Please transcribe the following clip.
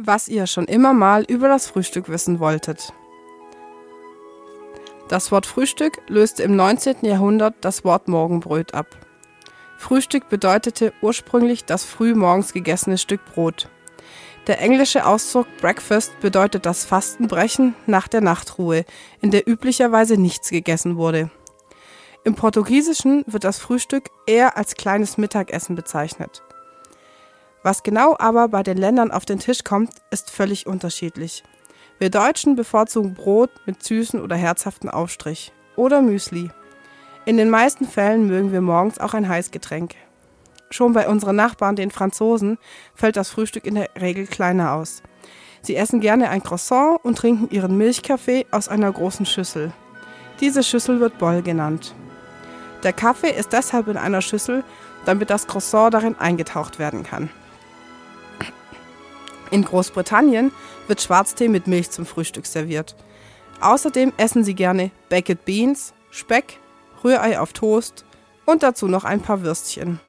Was ihr schon immer mal über das Frühstück wissen wolltet. Das Wort Frühstück löste im 19. Jahrhundert das Wort Morgenbröt ab. Frühstück bedeutete ursprünglich das früh morgens gegessene Stück Brot. Der englische Ausdruck Breakfast bedeutet das Fastenbrechen nach der Nachtruhe, in der üblicherweise nichts gegessen wurde. Im Portugiesischen wird das Frühstück eher als kleines Mittagessen bezeichnet. Was genau aber bei den Ländern auf den Tisch kommt, ist völlig unterschiedlich. Wir Deutschen bevorzugen Brot mit süßen oder herzhaften Aufstrich oder Müsli. In den meisten Fällen mögen wir morgens auch ein Heißgetränk. Schon bei unseren Nachbarn, den Franzosen, fällt das Frühstück in der Regel kleiner aus. Sie essen gerne ein Croissant und trinken ihren Milchkaffee aus einer großen Schüssel. Diese Schüssel wird Bol genannt. Der Kaffee ist deshalb in einer Schüssel, damit das Croissant darin eingetaucht werden kann. In Großbritannien wird Schwarztee mit Milch zum Frühstück serviert. Außerdem essen sie gerne Baked Beans, Speck, Rührei auf Toast und dazu noch ein paar Würstchen.